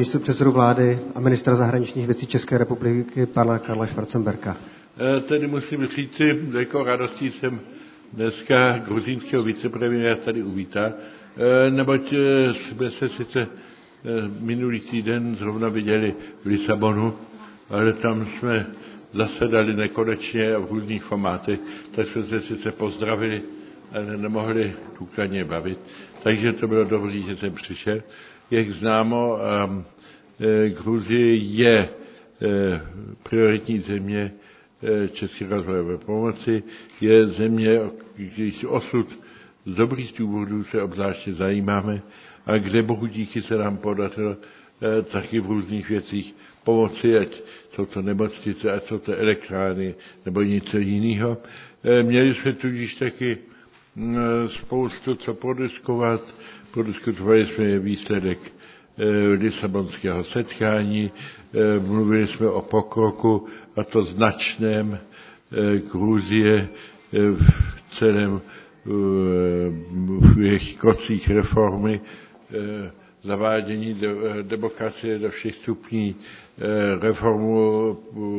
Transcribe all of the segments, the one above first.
Místopředsedu vlády a ministra zahraničních věcí České republiky pana Karla Schwarzenberga. Tedy musím říci, velkou radostí jsem dneska gruzínského vicepremiéra tady uvítá, neboť jsme se sice minulý týden zrovna viděli v Lisabonu, ale tam jsme zasedali nekonečně a v různých formátech, tak jsme se sice pozdravili, ale nemohli důkladně bavit. Takže to bylo dobré, že jsem přišel. Jak známo, Gruzie je prioritní země české rozvojové pomoci, je země, když osud z dobrých důvodů se obzvláště zajímáme a kde bohu díky se nám podařilo taky v různých věcích pomoci, ať jsou to nemocnice, ať jsou to elektrárny nebo něco jiného. Měli jsme tudíž taky spoustu co prodiskutovali jsme výsledek lisabonského setkání, mluvili jsme o pokroku a to značném Gruzie v celém v jejich krocích reformy, zavádění demokracie do všech stupní, reformu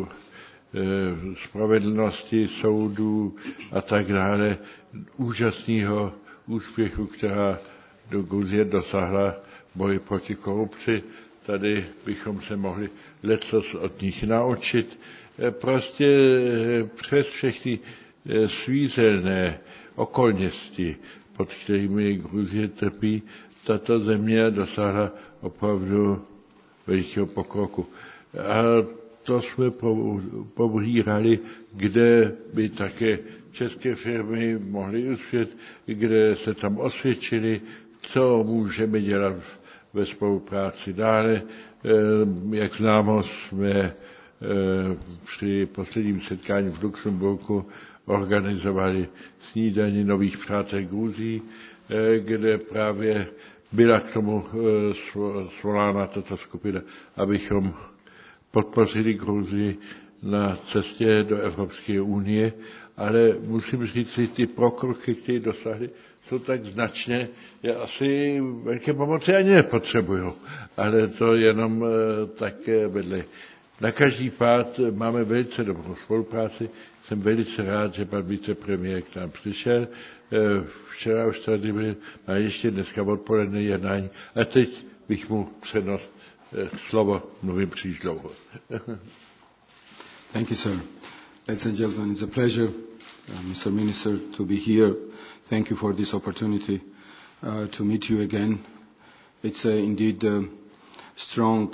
spravedlnosti, soudů a tak dále, úžasného úspěchu, která do Gruzie dosáhla boji proti korupci. Tady bychom se mohli lecos od nich naučit. Prostě přes všechny svízelné okolnosti, pod kterými Gruzie trpí, tato země dosáhla opravdu velikého pokroku. A to jsme pobírali, kde by také české firmy mohly uspět, kde se tam osvědčili, co můžeme dělat ve spolupráci dále. Jak známo, jsme při posledním setkání v Lucemburku organizovali snídani nových přátel Gruzí, kde právě byla k tomu svolána tato skupina, abychom podpořili Gruzii na cestě do Evropské unie, ale musím říct si, ty pokroky, které dosáhly, jsou tak značné, že asi velké pomoci ani nepotřebují, ale to jenom tak vedle. Na každý pád máme velice dobrou spolupráci. Jsem velice rád, že pan vicepremiér k nám přišel. Včera už tady byl a ještě dneska odpoledne jednání. A teď bych mu přednost slovo, mluvím příliš dlouho. Thank you, sir. Ladies and gentlemen, it's a pleasure, Mr. Minister, to be here. Thank you for this opportunity to meet you again. It's indeed a strong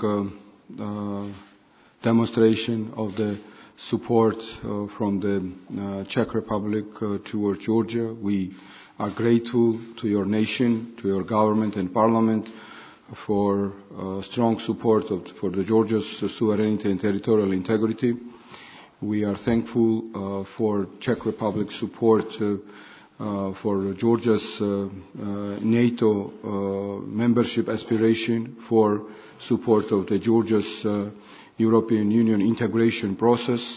demonstration of the support from the Czech Republic towards Georgia. We are grateful to your nation, to your government and parliament for strong support for the Georgia's sovereignty and territorial integrity. We are thankful for Czech Republic support for Georgia's NATO membership aspiration, for support of the Georgia's European Union integration process.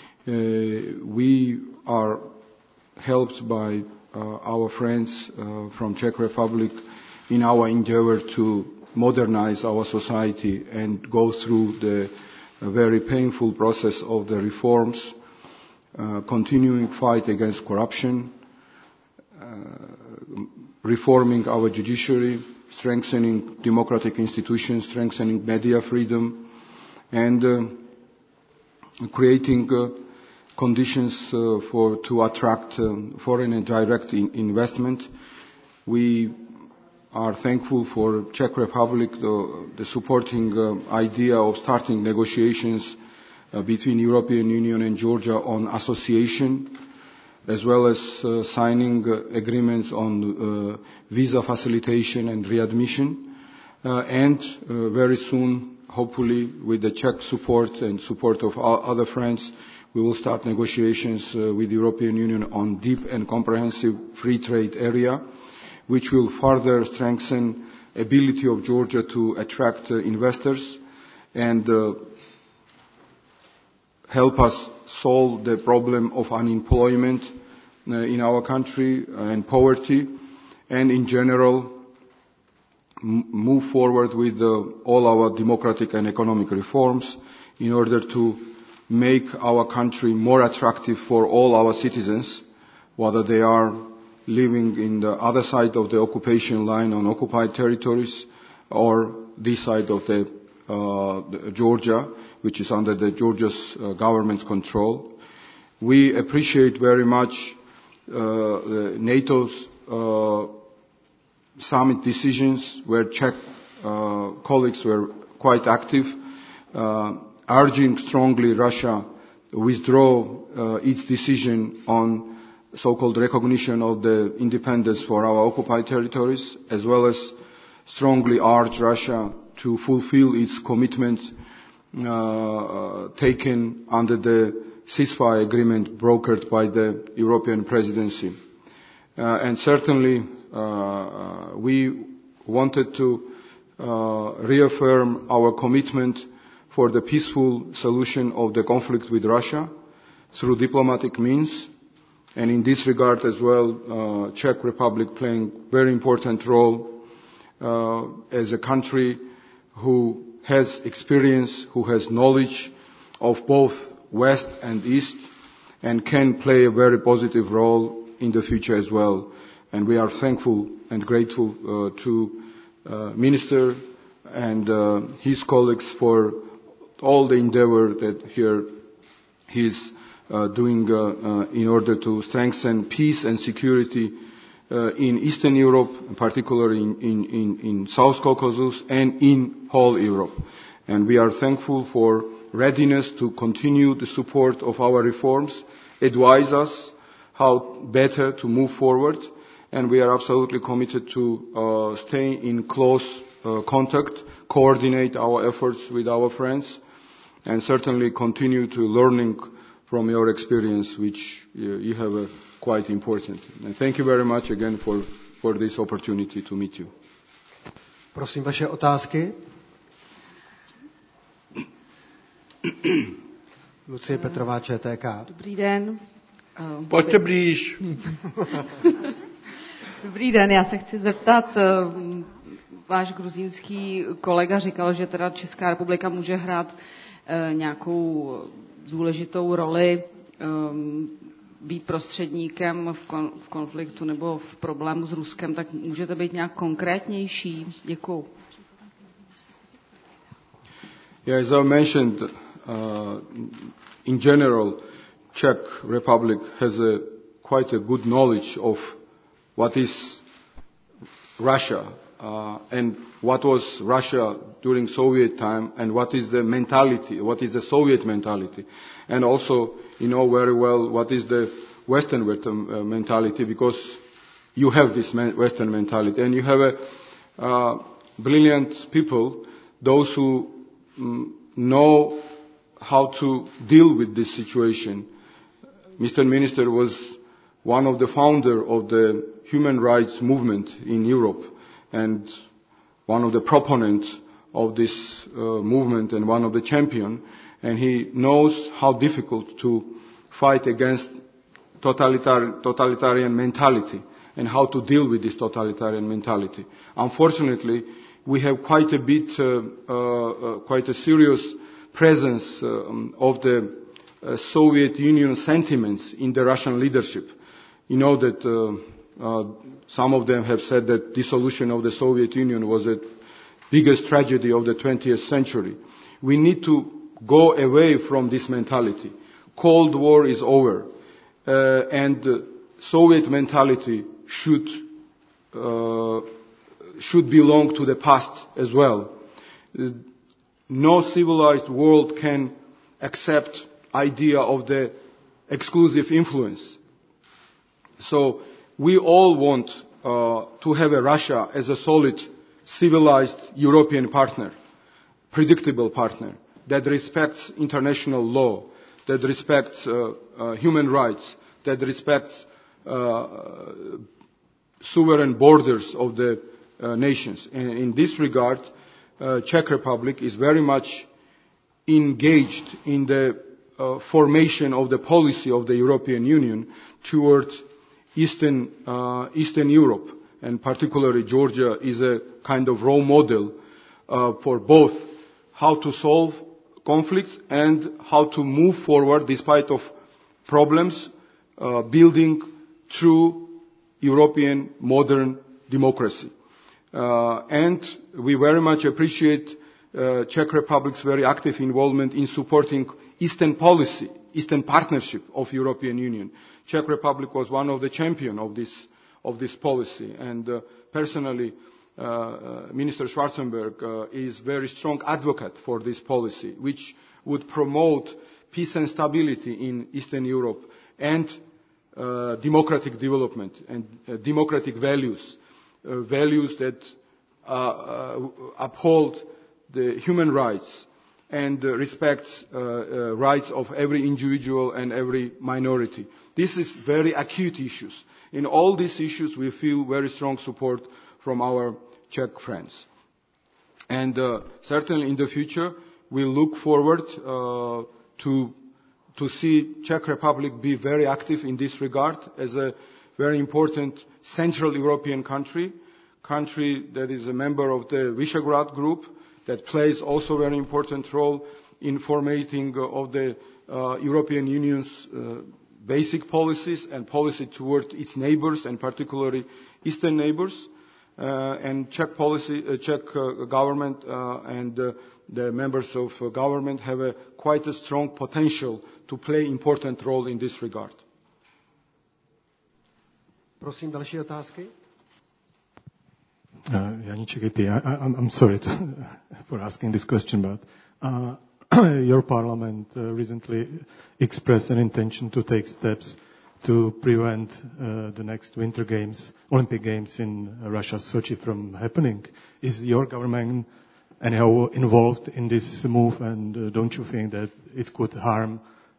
We are helped by our friends from Czech Republic in our endeavor to modernize our society and go through the very painful process of the reforms, continuing fight against corruption, reforming our judiciary, strengthening democratic institutions, strengthening media freedom, and creating conditions to attract foreign and direct investment. We are thankful for Czech Republic, the supporting idea of starting negotiations between European Union and Georgia on association, as well as signing agreements on visa facilitation and readmission, and very soon, hopefully with the Czech support and support of other friends, we will start negotiations with the European Union on deep and comprehensive free trade area, which will further strengthen ability of Georgia to attract investors and help us solve the problem of unemployment in our country and poverty, and in general move forward with all our democratic and economic reforms in order to make our country more attractive for all our citizens, whether they are living in the other side of the occupation line on occupied territories or this side of the Georgia, which is under the Georgia's government's control. We appreciate very much NATO's summit decisions, where Czech colleagues were quite active, urging strongly Russia to withdraw its decision on so-called recognition of the independence for our occupied territories, as well as strongly urge Russia to fulfill its commitment taken under the ceasefire agreement brokered by the European presidency. And certainly we wanted to reaffirm our commitment for the peaceful solution of the conflict with Russia through diplomatic means. And in this regard as well, Czech Republic playing very important role as a country who has experience, who has knowledge of both West and East, and can play a very positive role in the future as well. And we are thankful and grateful to Minister and his colleagues for all the endeavor that here he's doing in order to strengthen peace and security in Eastern Europe, particularly in South Caucasus and in whole Europe. And we are thankful for readiness to continue the support of our reforms, advise us how better to move forward, and we are absolutely committed to stay in close contact, coordinate our efforts with our friends, and certainly continue to learning from your experience, which you have quite important. And thank you very much again for this opportunity to meet you. Prosím, vaše otázky. Lucie Petrová, ČTK. Dobrý den. Pojďte blíž. Dobrý den, já se chci zeptat, váš gruzínský kolega říkal, že teda Česká republika může hrát nějakou důležitou roli, být prostředníkem v konfliktu nebo v problému s Ruskem, tak můžete být nějak konkrétnější? Děkuju. Yeah, as I mentioned, in general, Czech Republic has quite a good knowledge of what is Russia and what was Russia during Soviet time and what is the mentality, what is the Soviet mentality. And also, you know very well what is the Western mentality, because you have this Western mentality. And you have brilliant people, those who know how to deal with this situation. Mr. Minister was one of the founders of the human rights movement in Europe and one of the proponents of this movement and one of the champions. And he knows how difficult to fight against totalitarian mentality and how to deal with this totalitarian mentality. Unfortunately, we have quite a serious presence of the Soviet Union sentiments in the Russian leadership. You know that some of them have said that dissolution of the Soviet Union was the biggest tragedy of the 20th century. We need to go away from this mentality. Cold War is over, and Soviet mentality should belong to the past as well. No civilized world can accept idea of the exclusive influence. So we all want to have a Russia as a solid, civilized European partner, predictable partner, that respects international law, that respects human rights, that respects sovereign borders of the nations. And in this regard, Czech Republic is very much engaged in the formation of the policy of the European Union toward Eastern Europe. and particularly Georgia, is a kind of role model for both how to solve conflicts and how to move forward despite of problems, building true European modern democracy. And we very much appreciate Czech Republic's very active involvement in supporting Eastern policy, Eastern partnership of European Union. Czech Republic was one of the champions of this policy, and personally, Minister Schwarzenberg is very strong advocate for this policy, which would promote peace and stability in Eastern Europe and democratic development and democratic values, values that uphold the human rights and respects rights of every individual and every minority. This is very acute issues. In all these issues, we feel very strong support from our Czech friends. And certainly in the future, we look forward to see Czech Republic be very active in this regard as a very important Central European country that is a member of the Visegrad Group, that plays also a very important role in formatting of the European Union's basic policies and policy toward its neighbors, and particularly Eastern neighbors. And Czech government and the members of government have quite a strong potential to play important role in this regard. Prosím, další otázky. Janíček AP, I'm sorry for asking this question, but your parliament recently expressed an intention to take steps to prevent the next Winter Games, Olympic Games in Russia, Sochi, from happening. Is your government anyhow involved in this move, and don't you think that it could harm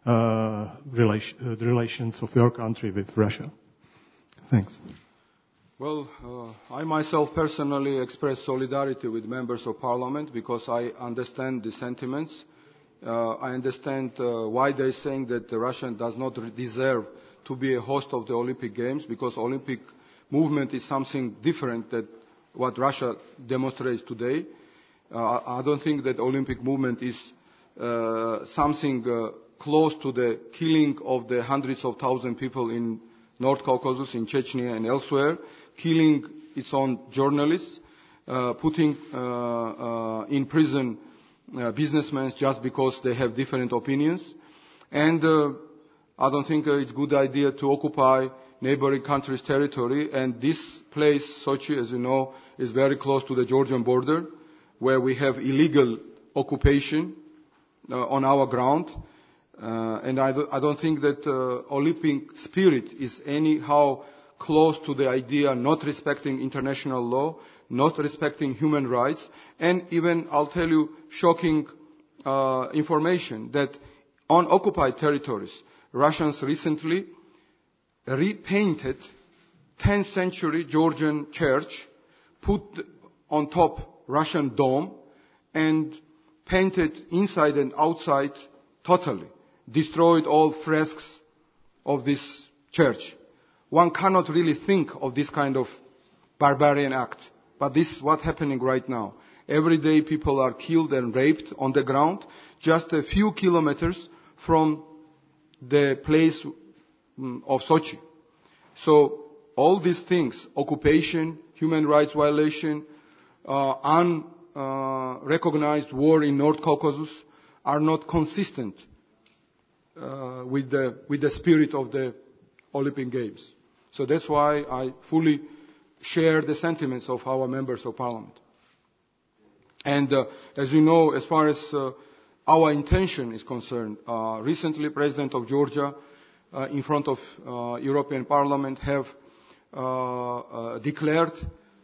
the relations of your country with Russia? Thanks. Well, I myself personally express solidarity with members of parliament because I understand the sentiments. I understand why they're saying that the Russian does not deserve to be a host of the Olympic Games, because Olympic movement is something different than what Russia demonstrates today. I don't think that Olympic movement is something close to the killing of the hundreds of thousands of people in North Caucasus, in Chechnya and elsewhere, killing its own journalists, putting in prison businessmen just because they have different opinions. And I don't think it's a good idea to occupy neighboring countries' territory. And this place, Sochi, as you know, is very close to the Georgian border, where we have illegal occupation on our ground. And I don't think that Olympic spirit is anyhow close to the idea not respecting international law, not respecting human rights, and even, I'll tell you, shocking information that on occupied territories, Russians recently repainted 10th century Georgian church, put on top Russian dome, and painted inside and outside totally, destroyed all fresks of this church. One cannot really think of this kind of barbarian act, but this is what's happening right now. Every day people are killed and raped on the ground, just a few kilometers from the place of Sochi. So all these things, occupation, human rights violation, unrecognized war in North Caucasus, are not consistent with the spirit of the Olympic Games. So that's why I fully share the sentiments of our members of parliament. And as you know, as far as our intention is concerned, recently President of Georgia in front of European Parliament have declared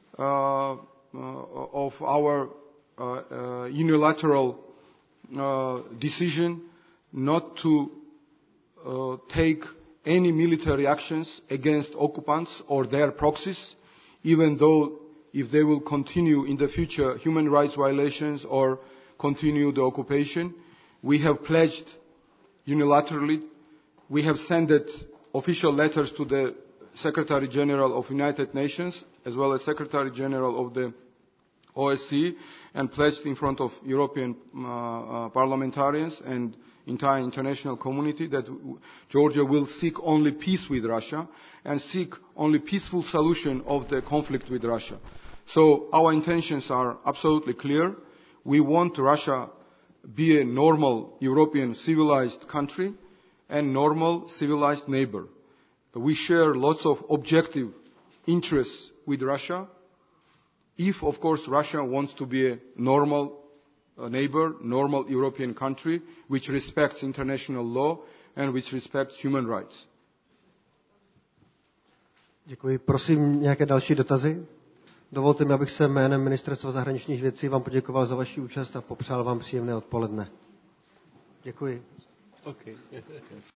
of our unilateral decision not to take any military actions against occupants or their proxies, even though if they will continue in the future human rights violations or continue the occupation. We have pledged unilaterally, we have sent official letters to the Secretary General of United Nations, as well as Secretary General of the OSCE, and pledged in front of European parliamentarians and entire international community that Georgia will seek only peace with Russia and seek only peaceful solution of the conflict with Russia. So our intentions are absolutely clear. We want Russia be a normal European civilized country and normal civilized neighbor. We share lots of objective interests with Russia. If, of course, Russia wants to be a normal neighbor, normal European country, which respects international law and which respects human rights. Děkuji. Prosím, nějaké další dotazy? Dovolte mi, abych se jménem Ministerstva zahraničních věcí vám poděkoval za vaši účast a popřál vám příjemné odpoledne. Děkuji. Okay.